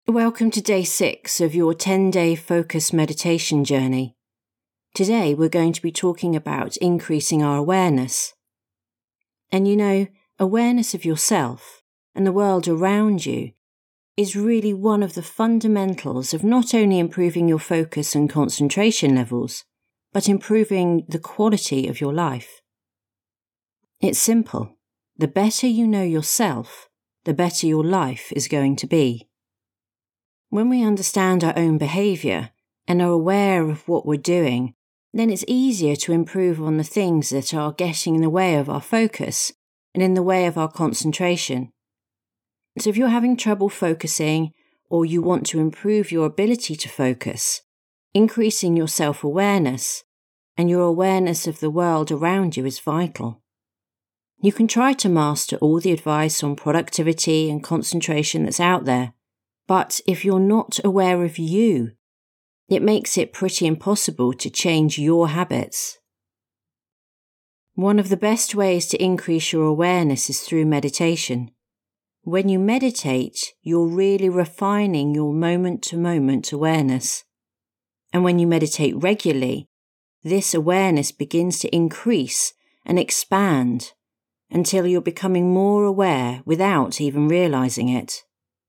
Welcome to day 6 of your 10-day focus meditation journey. Today we're going to be talking about increasing our awareness. And awareness of yourself and the world around you is really one of the fundamentals of not only improving your focus and concentration levels, but improving the quality of your life. It's simple. The better you know yourself, the better your life is going to be. When we understand our own behaviour and are aware of what we're doing, then it's easier to improve on the things that are getting in the way of our focus and in the way of our concentration. So if you're having trouble focusing or you want to improve your ability to focus, increasing your self-awareness and your awareness of the world around you is vital. You can try to master all the advice on productivity and concentration that's out there, but if you're not aware of you, it makes it pretty impossible to change your habits. One of the best ways to increase your awareness is through meditation. When you meditate, you're really refining your moment-to-moment awareness. And when you meditate regularly, this awareness begins to increase and expand until you're becoming more aware without even realizing it.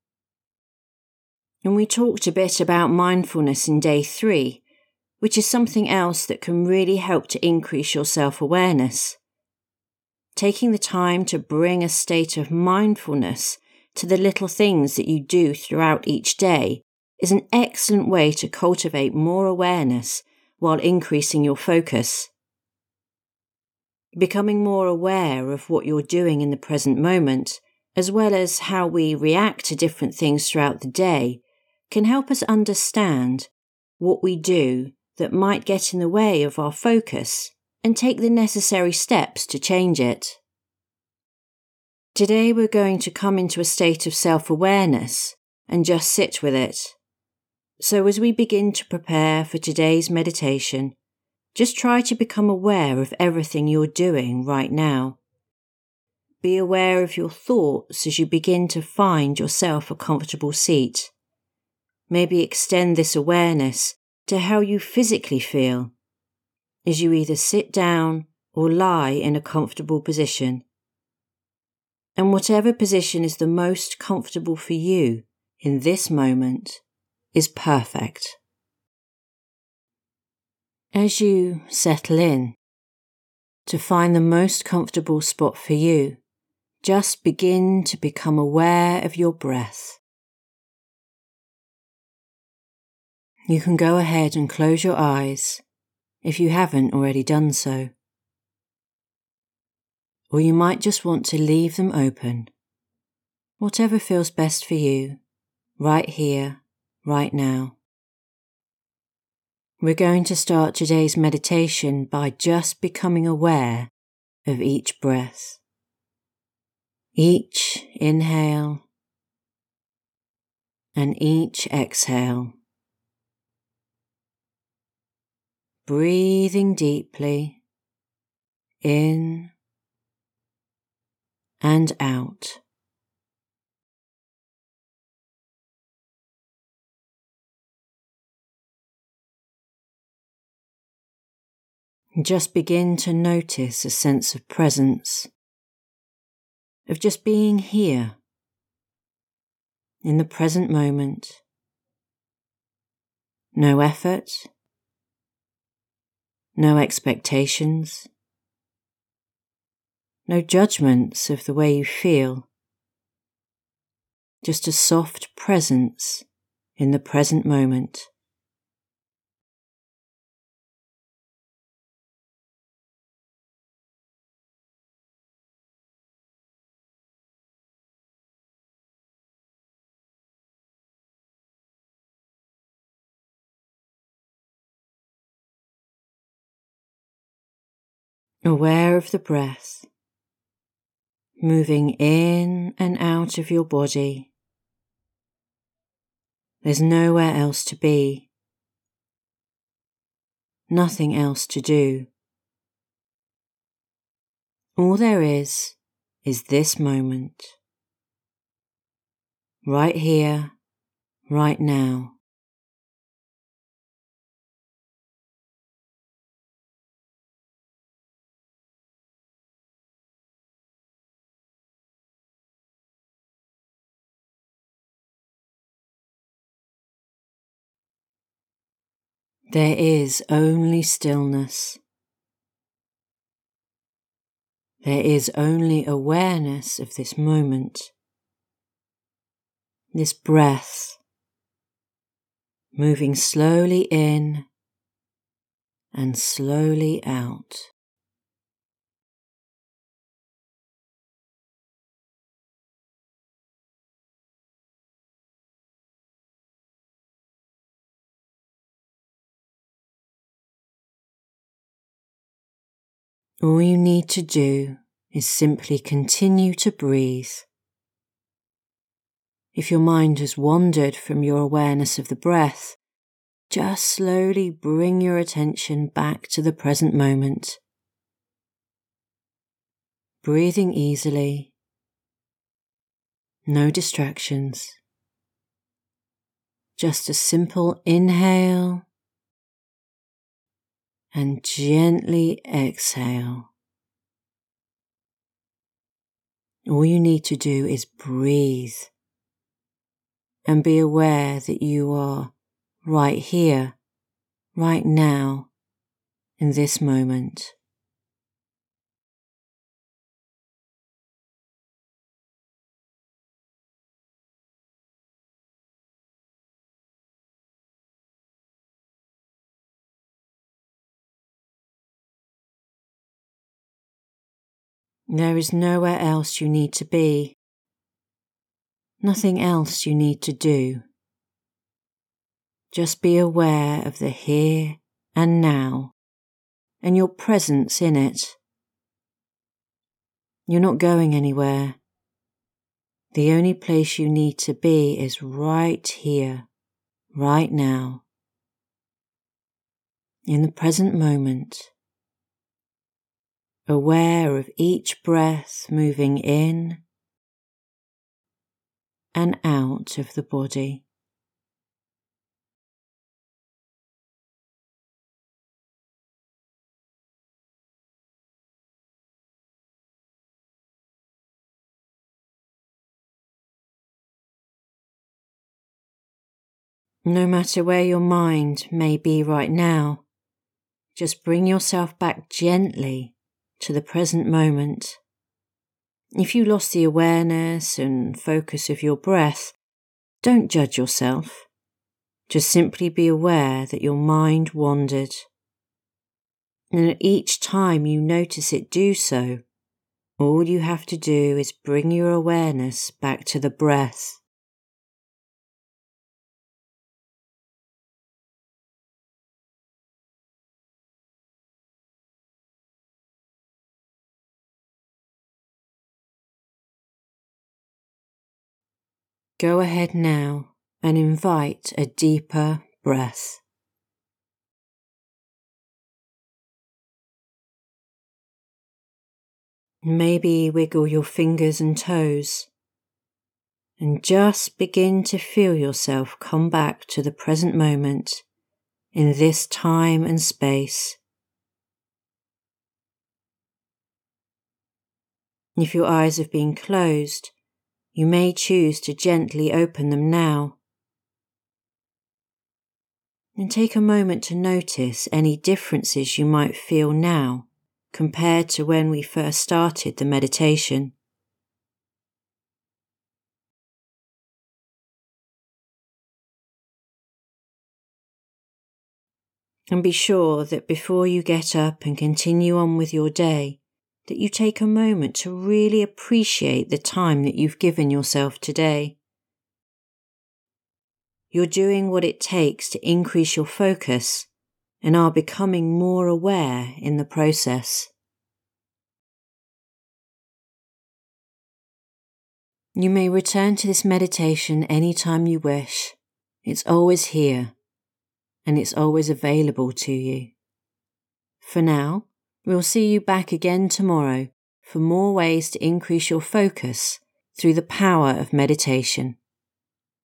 And we talked a bit about mindfulness in day 3, which is something else that can really help to increase your self-awareness. Taking the time to bring a state of mindfulness to the little things that you do throughout each day is an excellent way to cultivate more awareness while increasing your focus. Becoming more aware of what you're doing in the present moment, as well as how we react to different things throughout the day, can help us understand what we do that might get in the way of our focus and take the necessary steps to change it. Today we're going to come into a state of self-awareness and just sit with it. So as we begin to prepare for today's meditation, just try to become aware of everything you're doing right now. Be aware of your thoughts as you begin to find yourself a comfortable seat. Maybe extend this awareness to how you physically feel as you either sit down or lie in a comfortable position. And whatever position is the most comfortable for you in this moment is perfect. As you settle in to find the most comfortable spot for you, just begin to become aware of your breath. You can go ahead and close your eyes if you haven't already done so. Or you might just want to leave them open. Whatever feels best for you, right here, right now. We're going to start today's meditation by just becoming aware of each breath. Each inhale and each exhale. Breathing deeply in and out. Just begin to notice a sense of presence, of just being here, in the present moment. No effort, no expectations, no judgments of the way you feel, just a soft presence in the present moment. Aware of the breath, moving in and out of your body. There's nowhere else to be, nothing else to do. All there is this moment, right here, right now. There is only stillness. There is only awareness of this moment, this breath, moving slowly in and slowly out. All you need to do is simply continue to breathe. If your mind has wandered from your awareness of the breath, just slowly bring your attention back to the present moment. Breathing easily, no distractions. Just a simple inhale and gently exhale. All you need to do is breathe and be aware that you are right here, right now, in this moment. There is nowhere else you need to be, nothing else you need to do. Just be aware of the here and now and your presence in it. You're not going anywhere. The only place you need to be is right here, right now, in the present moment, aware of each breath moving in and out of the body. No matter where your mind may be right now, just bring yourself back gently to the present moment. If you lost the awareness and focus of your breath, don't judge yourself. Just simply be aware that your mind wandered. And each time you notice it do so, all you have to do is bring your awareness back to the breath. Go ahead now and invite a deeper breath. Maybe wiggle your fingers and toes and just begin to feel yourself come back to the present moment in this time and space. If your eyes have been closed, you may choose to gently open them now. And take a moment to notice any differences you might feel now compared to when we first started the meditation. And be sure that before you get up and continue on with your day, that you take a moment to really appreciate the time that you've given yourself today. You're doing what it takes to increase your focus and are becoming more aware in the process. You may return to this meditation anytime you wish. It's always here, and it's always available to you. For now, we'll see you back again tomorrow for more ways to increase your focus through the power of meditation.